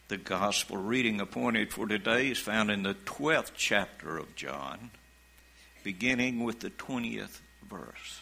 The gospel reading appointed for today is found in the 12th chapter of John, beginning with the 20th verse.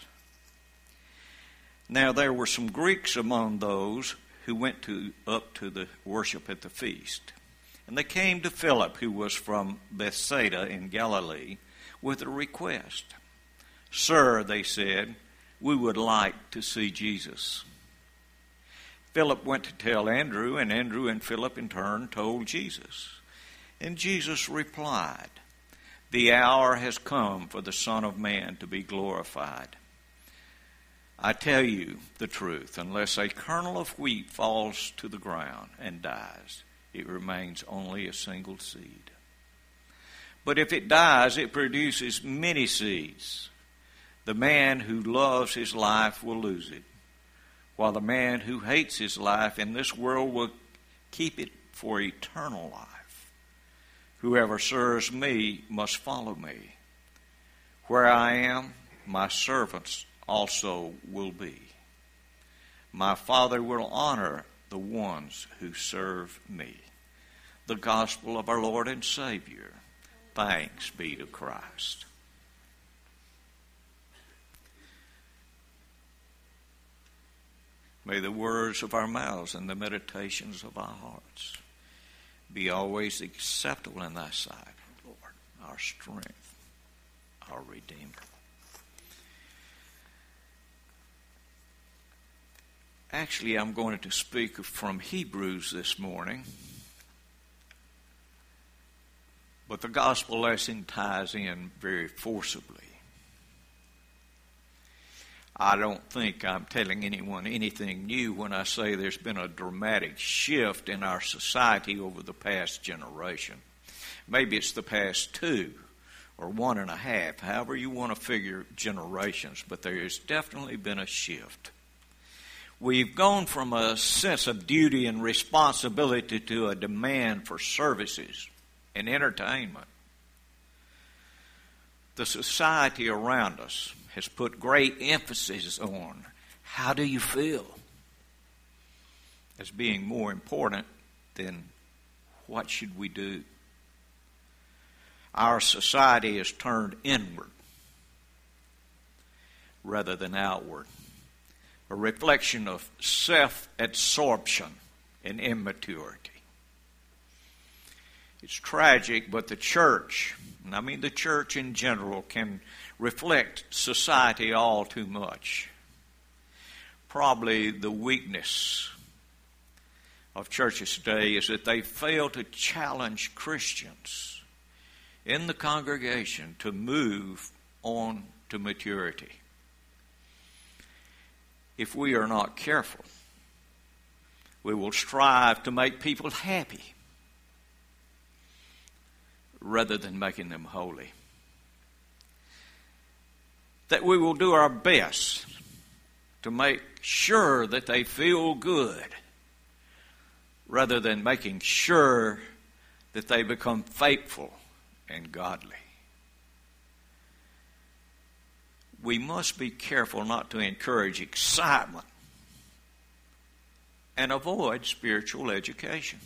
Now there were some Greeks among those who went up to the worship at the feast. And they came to Philip, who was from Bethsaida in Galilee, with a request. "Sir," they said, "we would like to see Jesus." Philip went to tell Andrew, and Andrew and Philip in turn told Jesus. And Jesus replied, "The hour has come for the Son of Man to be glorified. I tell you the truth, unless a kernel of wheat falls to the ground and dies, it remains only a single seed. But if it dies, it produces many seeds. The man who loves his life will lose it, while the man who hates his life in this world will keep it for eternal life. Whoever serves me must follow me. Where I am, my servants also will be. My Father will honor the ones who serve me." The gospel of our Lord and Savior. Thanks be to Christ. May the words of our mouths and the meditations of our hearts be always acceptable in thy sight, Lord, our strength, our Redeemer. Actually, I'm going to speak from Hebrews this morning, but the gospel lesson ties in very forcibly. I don't think I'm telling anyone anything new when I say there's been a dramatic shift in our society over the past generation. Maybe it's the past 2 or 1.5, however you want to figure generations, but there has definitely been a shift. We've gone from a sense of duty and responsibility to a demand for services and entertainment. The society around us has put great emphasis on how do you feel as being more important than what should we do. Our society is turned inward rather than outward, a reflection of self-absorption and immaturity. It's tragic, but the church, and I mean the church in general, can reflect society all too much. Probably the weakness of churches today is that they fail to challenge Christians in the congregation to move on to maturity. If we are not careful, we will strive to make people happy rather than making them holy. That we will do our best to make sure that they feel good rather than making sure that they become faithful and godly. We must be careful not to encourage excitement and avoid spiritual education.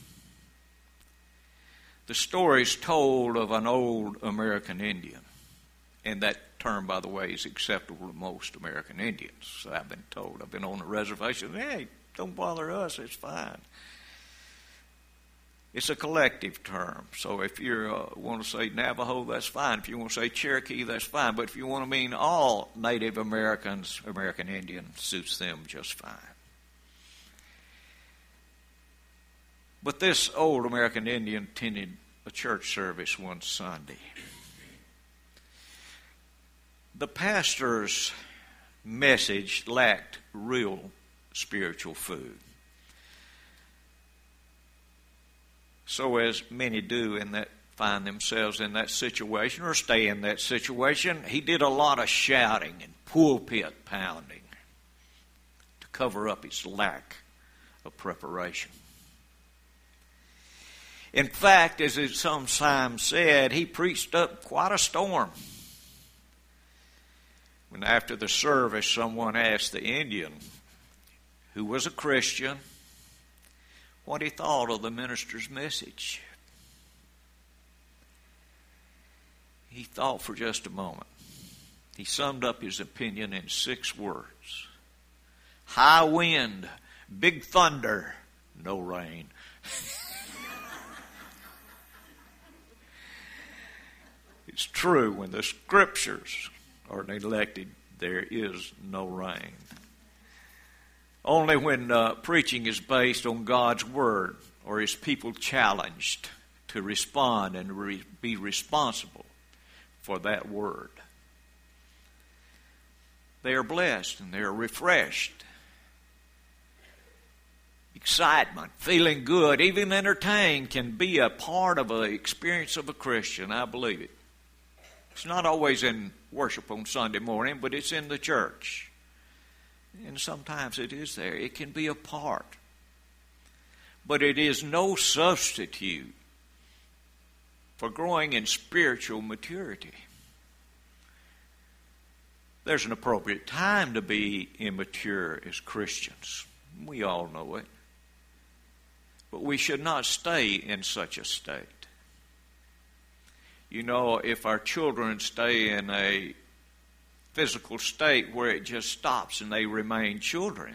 The story is told of an old American Indian, and that term, by the way, is acceptable to most American Indians. So I've been told. I've been on the reservation. Hey, don't bother us. It's fine. It's a collective term. So if you want to say Navajo, that's fine. If you want to say Cherokee, that's fine. But if you want to mean all Native Americans, American Indian suits them just fine. But this old American Indian attended a church service one Sunday. The pastor's message lacked real spiritual food. So as many do in that find themselves in that situation or stay in that situation, he did a lot of shouting and pulpit pounding to cover up his lack of preparation. In fact, as it sometimes said, he preached up quite a storm. When after the service, someone asked the Indian, who was a Christian, what he thought of the minister's message. He thought for just a moment. He summed up his opinion in 6 words. High wind, big thunder, no rain. It's true, when the Scriptures are neglected, there is no rain. Only when preaching is based on God's Word are His people challenged to respond and be responsible for that Word. They are blessed and they are refreshed. Excitement, feeling good, even entertained can be a part of the experience of a Christian. I believe it. It's not always in worship on Sunday morning, but it's in the church. And sometimes it is there. It can be a part. But it is no substitute for growing in spiritual maturity. There's an appropriate time to be immature as Christians. We all know it. But we should not stay in such a state. You know, if our children stay in a physical state where it just stops and they remain children,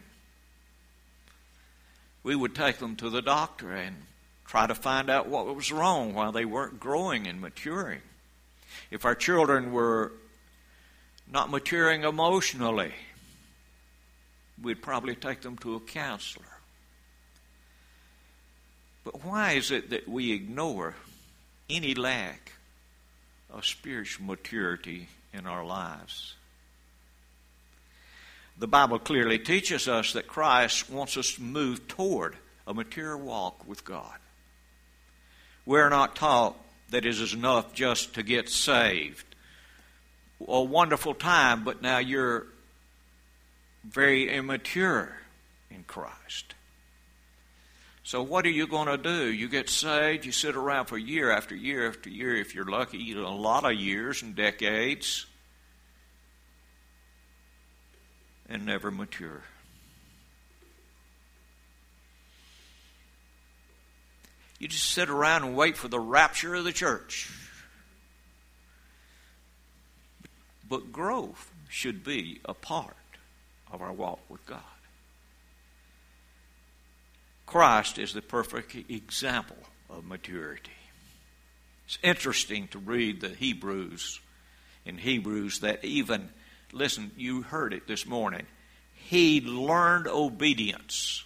we would take them to the doctor and try to find out what was wrong while they weren't growing and maturing. If our children were not maturing emotionally, we'd probably take them to a counselor. But why is it that we ignore any lack of spiritual maturity in our lives? The Bible clearly teaches us that Christ wants us to move toward a mature walk with God. We're not taught that it is enough just to get saved. A wonderful time, but now you're very immature in Christ. So what are you going to do? You get saved, you sit around for year after year after year, if you're lucky, a lot of years and decades, and never mature. You just sit around and wait for the rapture of the church. But growth should be a part of our walk with God. Christ is the perfect example of maturity. It's interesting to read the Hebrews that even, listen, you heard it this morning, he learned obedience.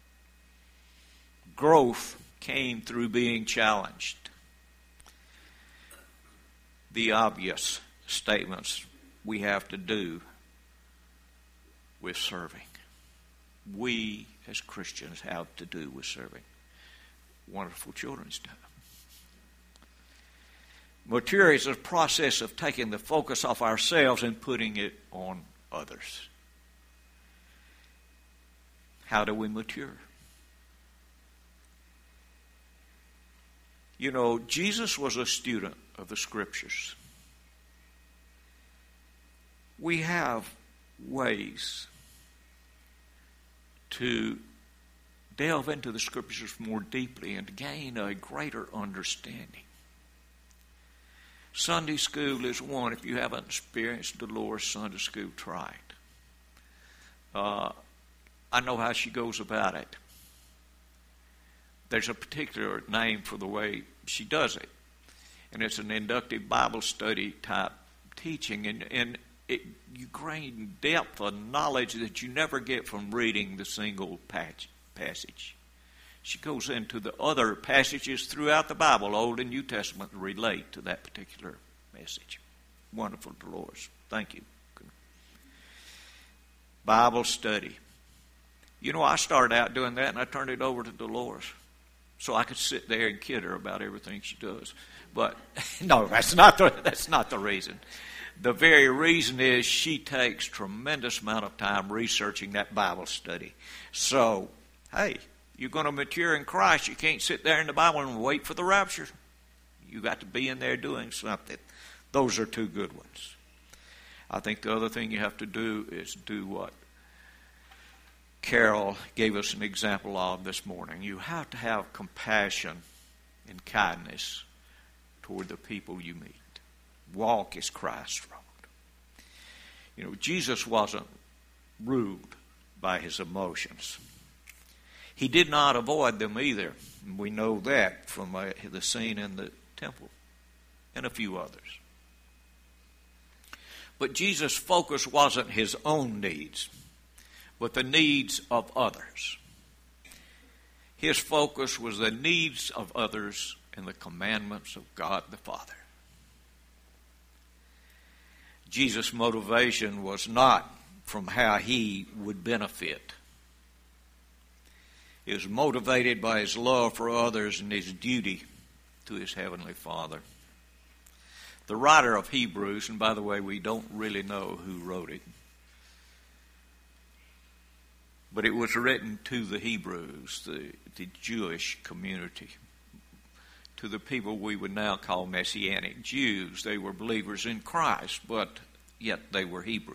Growth came through being challenged. The obvious statements we have to do with serving. We as Christians have to do with serving. Wonderful children's time. Maturity is a process of taking the focus off ourselves and putting it on others. How do we mature? You know, Jesus was a student of the Scriptures. We have ways to delve into the Scriptures more deeply and to gain a greater understanding. Sunday school is one. If you haven't experienced Dolores Sunday school, try it. I know how she goes about it. There's a particular name for the way she does it. And it's an inductive Bible study type teaching. And you gain depth of knowledge that you never get from reading the single passage. She goes into the other passages throughout the Bible, Old and New Testament, relate to that particular message. Wonderful, Dolores. Thank you. Bible study. You know, I started out doing that, and I turned it over to Dolores so I could sit there and kid her about everything she does. But no, that's not the reason. The very reason is she takes tremendous amount of time researching that Bible study. So, hey, you're going to mature in Christ. You can't sit there in the Bible and wait for the rapture. You got to be in there doing something. Those are two good ones. I think the other thing you have to do is do what? Carol gave us an example of this morning. You have to have compassion and kindness toward the people you meet. Walk as Christ walked. You know, Jesus wasn't ruled by his emotions. He did not avoid them either. We know that from the scene in the temple and a few others. But Jesus' focus wasn't his own needs, but the needs of others. His focus was the needs of others and the commandments of God the Father. Jesus' motivation was not from how he would benefit. He was motivated by his love for others and his duty to his heavenly Father. The writer of Hebrews, and by the way, we don't really know who wrote it, but it was written to the Hebrews, the Jewish community, to the people we would now call Messianic Jews. They were believers in Christ, but yet they were Hebrew.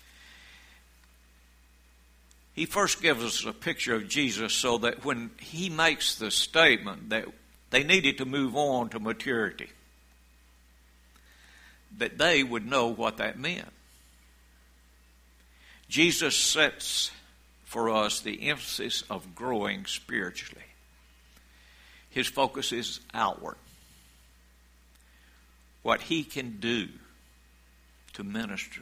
He first gives us a picture of Jesus so that when he makes the statement that they needed to move on to maturity, that they would know what that meant. Jesus sets for us the emphasis of growing spiritually. His focus is outward. What he can do to minister.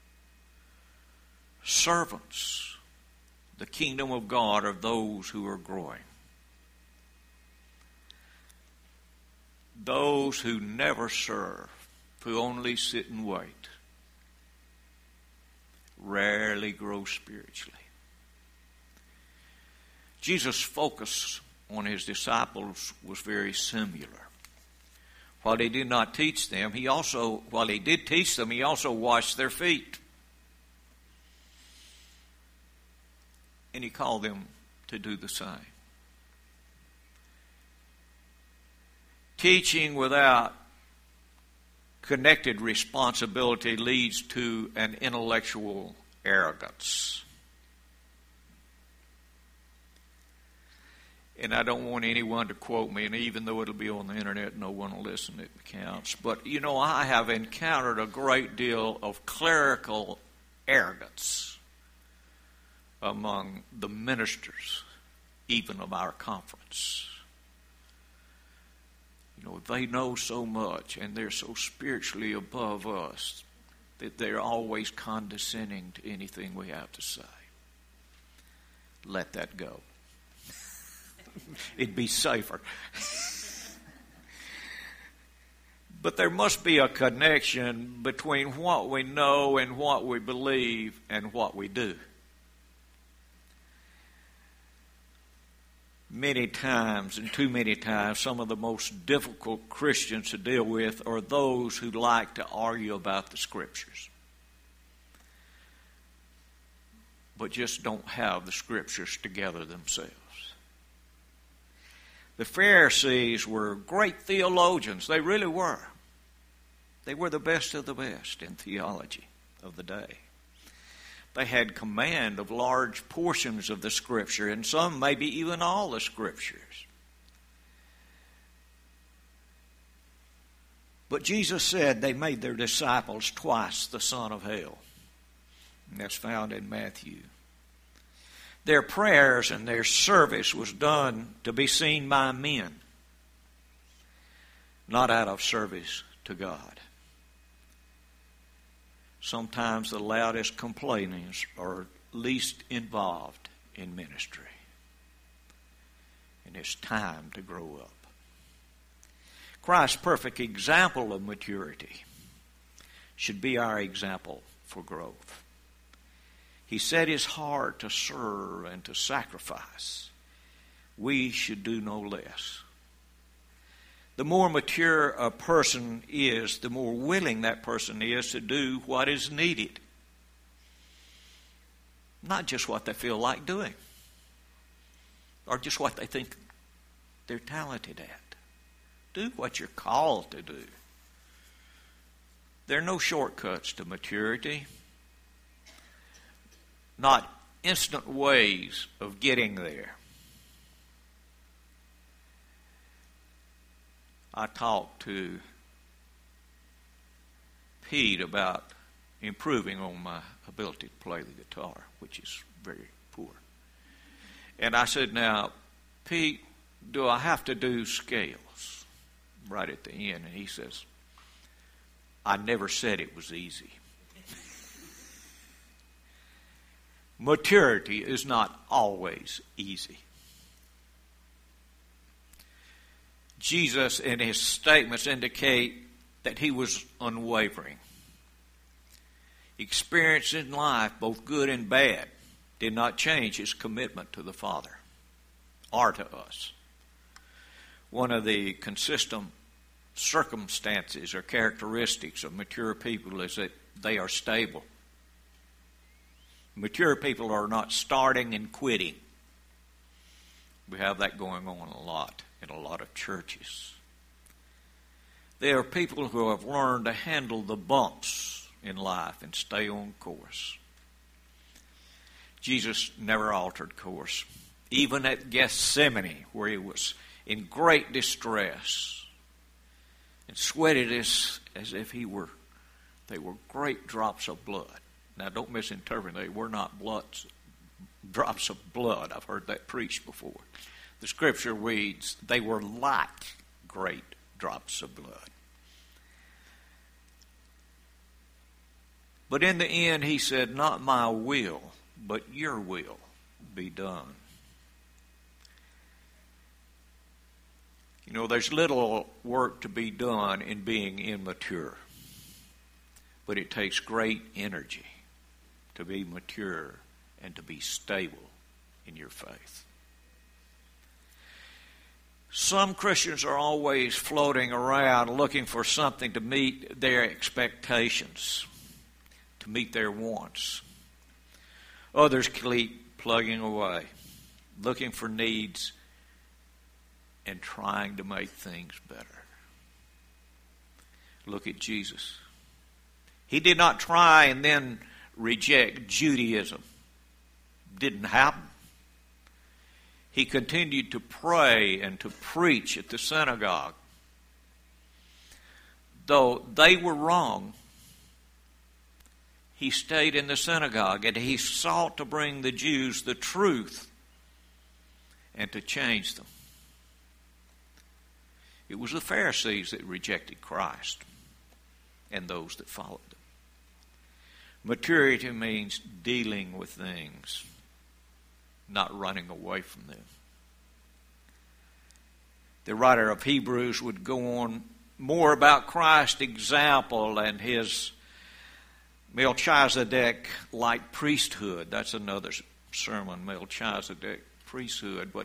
Servants, the kingdom of God, are those who are growing. Those who never serve, who only sit and wait, rarely grow spiritually. Jesus' focus on his disciples was very similar. While he did not teach them, while he did teach them, he also washed their feet. And he called them to do the same. Teaching without connected responsibility leads to an intellectual arrogance. And I don't want anyone to quote me, and even though it'll be on the internet, no one will listen, it counts. But, you know, I have encountered a great deal of clerical arrogance among the ministers, even of our conference. You know, they know so much, and they're so spiritually above us that they're always condescending to anything we have to say. Let that go. It'd be safer. But there must be a connection between what we know and what we believe and what we do. Many times, and too many times, some of the most difficult Christians to deal with are those who like to argue about the Scriptures, but just don't have the Scriptures together themselves. The Pharisees were great theologians. They really were. They were the best of the best in theology of the day. They had command of large portions of the Scripture, and some maybe even all the Scriptures. But Jesus said they made their disciples twice the son of hell. And that's found in Matthew. Their prayers and their service was done to be seen by men, not out of service to God. Sometimes the loudest complainers are least involved in ministry. And it's time to grow up. Christ's perfect example of maturity should be our example for growth. He set his heart to serve and to sacrifice. We should do no less. The more mature a person is, the more willing that person is to do what is needed. Not just what they feel like doing, or just what they think they're talented at. Do what you're called to do. There are no shortcuts to maturity. Not instant ways of getting there. I talked to Pete about improving on my ability to play the guitar, which is very poor. And I said, now, Pete, do I have to do scales right at the end? And he says, I never said it was easy. Maturity is not always easy. Jesus, in his statements, indicate that he was unwavering. Experience in life, both good and bad, did not change his commitment to the Father or to us. One of the consistent circumstances or characteristics of mature people is that they are stable. Mature people are not starting and quitting. We have that going on a lot in a lot of churches. They are people who have learned to handle the bumps in life and stay on course. Jesus never altered course. Even at Gethsemane, where he was in great distress and sweated as if they were great drops of blood. Now, don't misinterpret. They were not drops of blood. I've heard that preached before. The scripture reads, they were like great drops of blood. But in the end, he said, not my will, but your will be done. You know, there's little work to be done in being immature, but it takes great energy to be mature and to be stable in your faith. Some Christians are always floating around looking for something to meet their expectations, to meet their wants. Others keep plugging away, looking for needs and trying to make things better. Look at Jesus. He did not try and then reject Judaism. Didn't happen. He continued to pray and to preach at the synagogue. Though they were wrong, he stayed in the synagogue and he sought to bring the Jews the truth and to change them. It was the Pharisees that rejected Christ and those that followed them. Maturity means dealing with things, not running away from them. The writer of Hebrews would go on more about Christ's example and his Melchizedek-like priesthood. That's another sermon, Melchizedek priesthood. But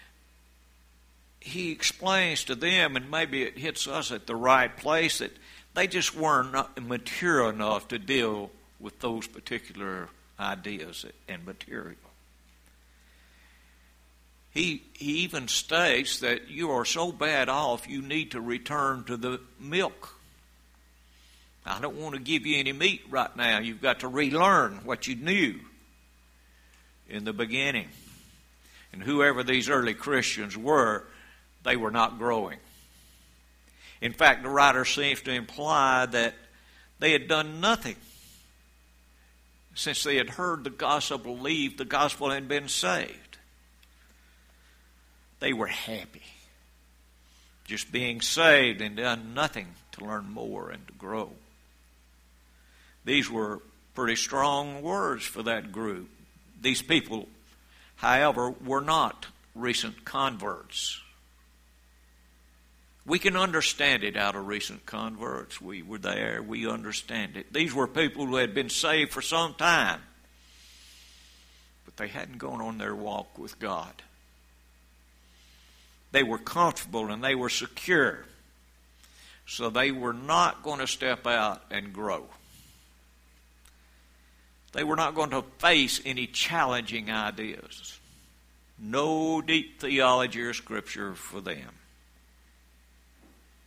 he explains to them, and maybe it hits us at the right place, that they just weren't mature enough to deal with those particular ideas and material. He even states that you are so bad off you need to return to the milk. I don't want to give you any meat right now. You've got to relearn what you knew in the beginning. And whoever these early Christians were, they were not growing. In fact, the writer seems to imply that they had done nothing since they had heard the gospel, believed the gospel and been saved. They were happy just being saved and done nothing to learn more and to grow. These were pretty strong words for that group. These people, however, were not recent converts. We can understand it out of recent converts. We were there. We understand it. These were people who had been saved for some time, but they hadn't gone on their walk with God. They were comfortable and they were secure, so they were not going to step out and grow. They were not going to face any challenging ideas. No deep theology or scripture for them.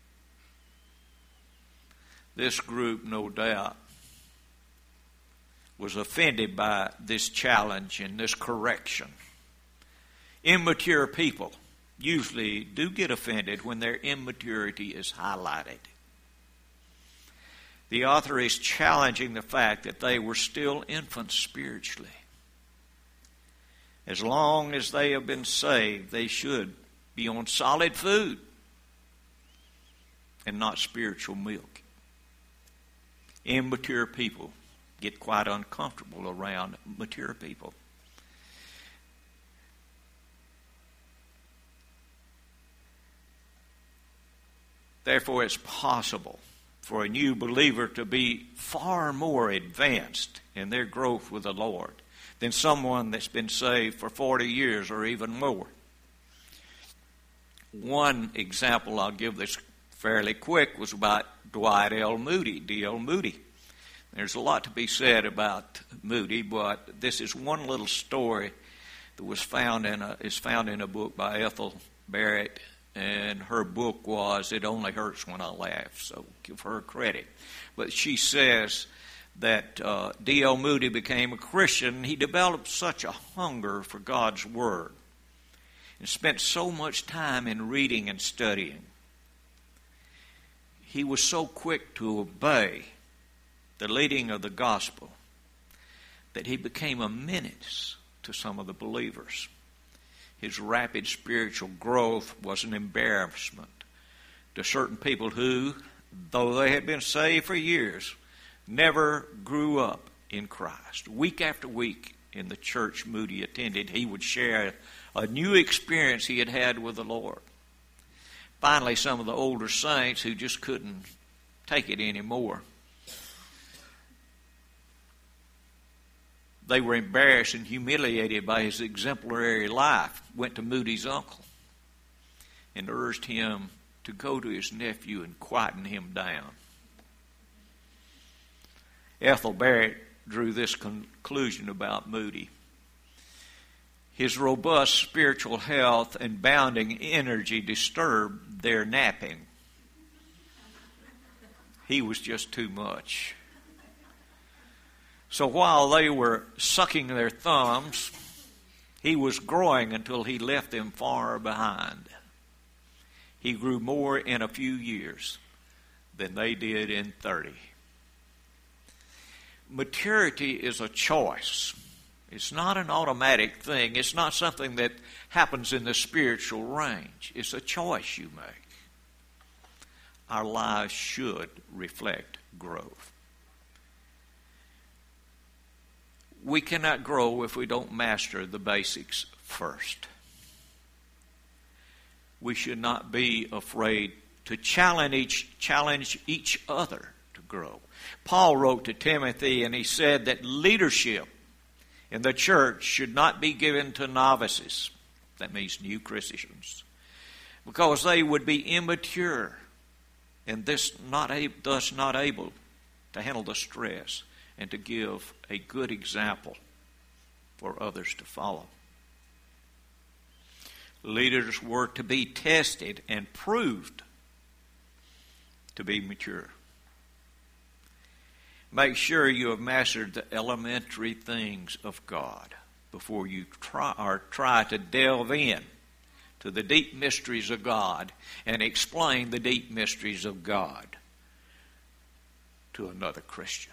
This group, no doubt, was offended by this challenge and this correction. Immature people usually do get offended when their immaturity is highlighted. The author is challenging the fact that they were still infants spiritually. As long as they have been saved, they should be on solid food and not spiritual milk. Immature people get quite uncomfortable around mature people. Therefore, it's possible for a new believer to be far more advanced in their growth with the Lord than someone that's been saved for 40 years or even more. One example I'll give that's fairly quick was about Dwight L. Moody, D.L. Moody. There's a lot to be said about Moody, but this is one little story that was found in a book by Ethel Barrett, and her book was "It Only Hurts When I Laugh," so give her credit. But she says that D.L. Moody became a Christian. He developed such a hunger for God's Word and spent so much time in reading and studying. He was so quick to obey the leading of the gospel that he became a menace to some of the believers. His rapid spiritual growth was an embarrassment to certain people who, though they had been saved for years, never grew up in Christ. Week after week in the church Moody attended, he would share a new experience he had had with the Lord. Finally, some of the older saints who just couldn't take it anymore, they were embarrassed and humiliated by his exemplary life, went to Moody's uncle and urged him to go to his nephew and quieten him down. Ethel Barrett drew this conclusion about Moody: his robust spiritual health and bounding energy disturbed their napping. He was just too much. So while they were sucking their thumbs, he was growing until he left them far behind. He grew more in a few years than they did in 30. Maturity is a choice. It's not an automatic thing. It's not something that happens in the spiritual range. It's a choice you make. Our lives should reflect growth. We cannot grow if we don't master the basics first. We should not be afraid to challenge each other to grow. Paul wrote to Timothy and he said that leadership in the church should not be given to novices. That means new Christians. Because they would be immature and thus not able to handle the stress and to give a good example for others to follow. Leaders were to be tested and proved to be mature. Make sure you have mastered the elementary things of God before you try to delve in to the deep mysteries of God and explain the deep mysteries of God to another Christian.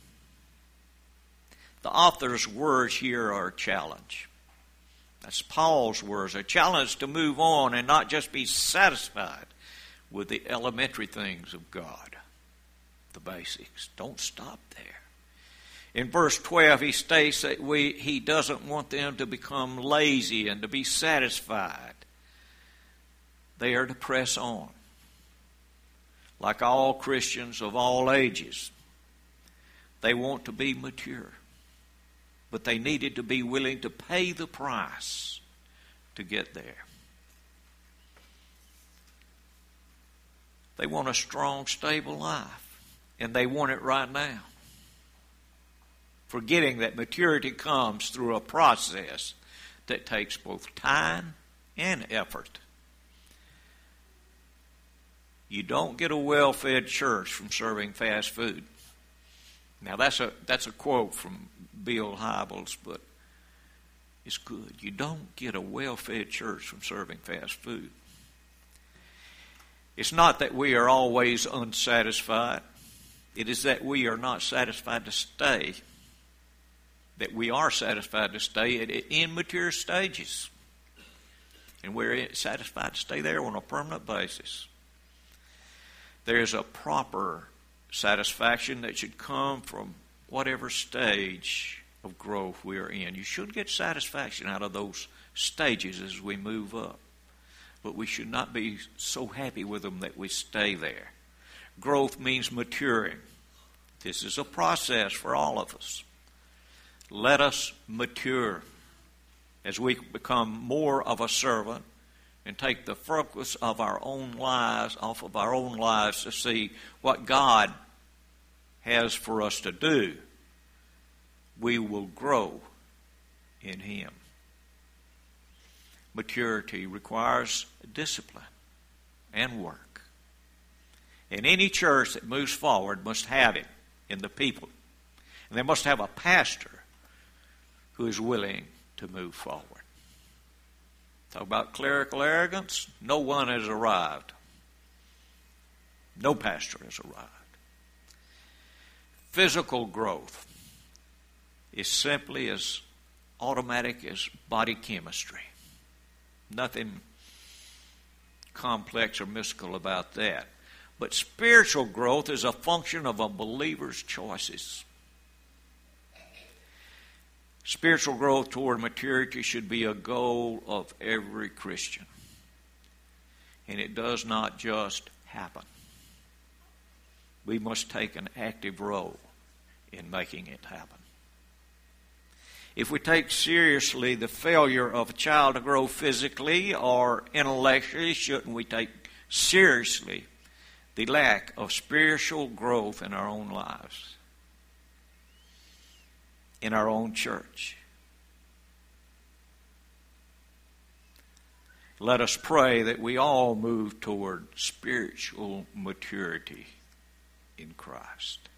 The author's words here are a challenge. That's Paul's words, a challenge to move on and not just be satisfied with the elementary things of God, the basics. Don't stop there. In verse 12, he states that he doesn't want them to become lazy and to be satisfied. They are to press on. Like all Christians of all ages, they want to be mature. But they needed to be willing to pay the price to get there. They want a strong, stable life, and they want it right now. Forgetting that maturity comes through a process that takes both time and effort. You don't get a well-fed church from serving fast food. Now that's a quote from Bill Hybels, but it's good. You don't get a well-fed church from serving fast food. It's not that we are always unsatisfied. It is that we are not satisfied to stay. That we are satisfied to stay at immature stages. And we're satisfied to stay there on a permanent basis. There's a proper satisfaction that should come from whatever stage of growth we are in. You should get satisfaction out of those stages as we move up. But we should not be so happy with them that we stay there. Growth means maturing. This is a process for all of us. Let us mature as we become more of a servant and take the focus of our own lives off of our own lives to see what God has for us to do. We will grow in Him. Maturity requires discipline and work. And any church that moves forward must have it in the people. And they must have a pastor who is willing to move forward. Talk about clerical arrogance. No one has arrived. No pastor has arrived. Physical growth is simply as automatic as body chemistry. Nothing complex or mystical about that. But spiritual growth is a function of a believer's choices. Spiritual growth toward maturity should be a goal of every Christian. And it does not just happen. We must take an active role in making it happen. If we take seriously the failure of a child to grow physically or intellectually, shouldn't we take seriously the lack of spiritual growth in our own lives, in our own church? Let us pray that we all move toward spiritual maturity in Christ.